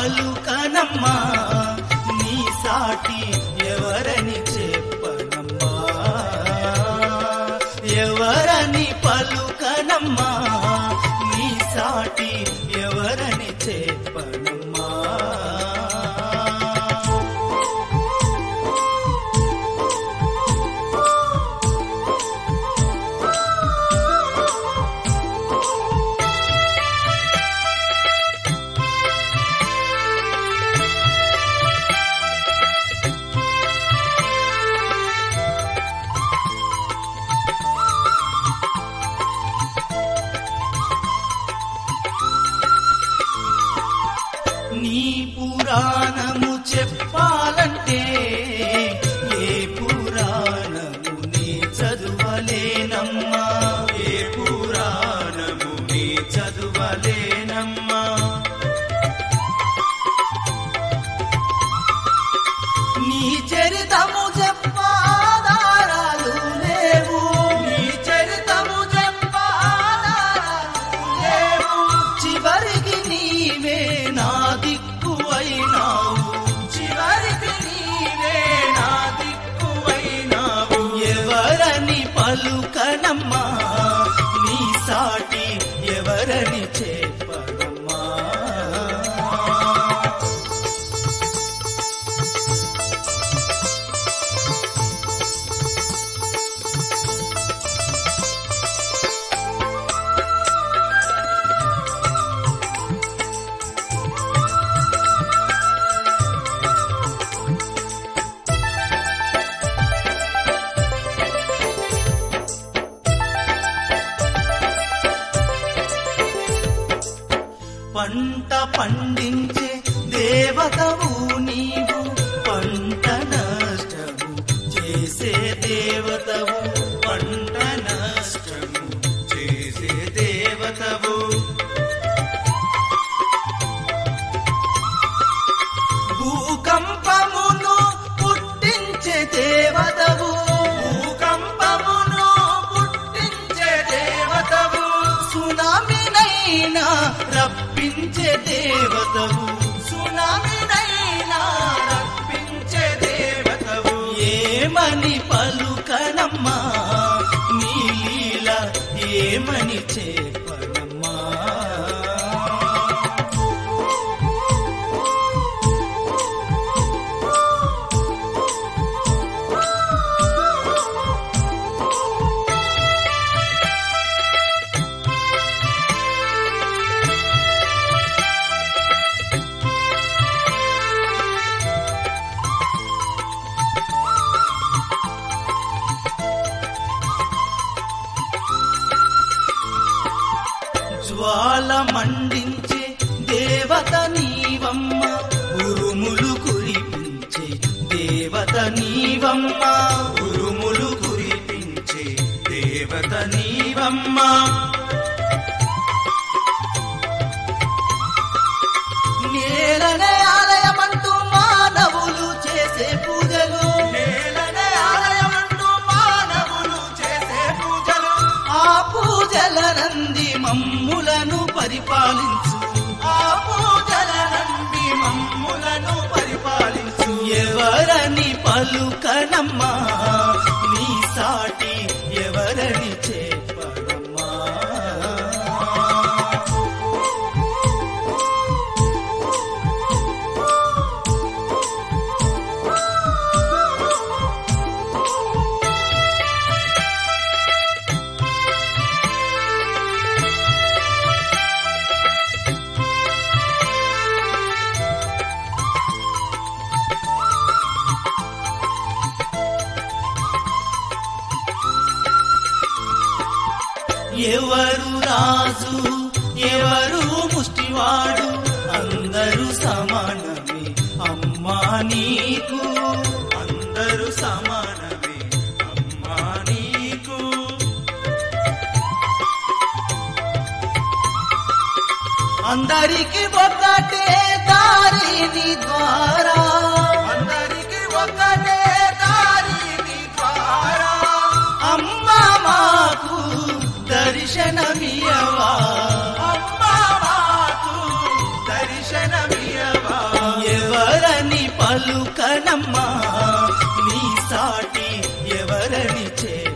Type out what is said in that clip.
పలుకనమ్మా నీ సాటి ఎవరని చెప్పనమ్మా ఎవరని పలుకనమ్మా నీ సాటి ఎవరని చెప్పనమ్మా నీ పురాణము చెప్పాలంటే ఏ పురాణము నీ చదువలేనమ్మా ఏ పురాణము నీ చదువలేనమ్మా నీ చరితము చెప్పాదారాలు లేవు నీ చరితము చెప్పాదారాలు లేవు చివరికి నీవే నా దిక్కువైనావు చివరికి నీవే నా దిక్కువైనావు ఎవరని పలుకనమ్మా నీ సాటి ఎవరని చెప్పనమ్మా పంట పండించే దేవతవు నీవు పంట నష్టము చేసే దేవతవు పంట నష్టము చేసే దేవతవు భూకంపమును పుట్టించే దేవతవు భూకంపమును పుట్టించే దేవతవు సునామీనైనా రప్పించే దేవతవు సునామీనైనా రప్పించే దేవతవు ఏమని పలుకనమ్మా నీ లీల ఏమని చెప్పనమ్మా జ్వాల మండించే దేవత నీవమ్మ ఉరుములు కురిపించే దేవత నీవమ్మ ఉరుములు కురిపించే దేవత నీవమ్మ నేలనే ఆలయమంటూ మానవులు చేసే పూజలు నేలనే ఆలయమంటూ మానవులు చేసే పూజలు ఆ పూజల నంది మమ్ములను పరిపాలించు ఆ పూజల నంది మమ్ములను పరిపాలించు ఎవరని పలుకనమ్మా నీ సాటి ఎవరని చెప్పనమ్మా ఎవరు రాజు ఎవరు ముష్టివాడు అందరూ సమానమే అమ్మా నీకు అందరూ సమానమే అమ్మా నీకు అందరికి ఒకటే దారి నీ ద్వారా అందరికి ఒకటే దారి నీ ద్వారా అమ్మా మాకు దర్శనమియవా అమ్మా మాకు దర్శనమియవా నీ సాటి ఎవరని చే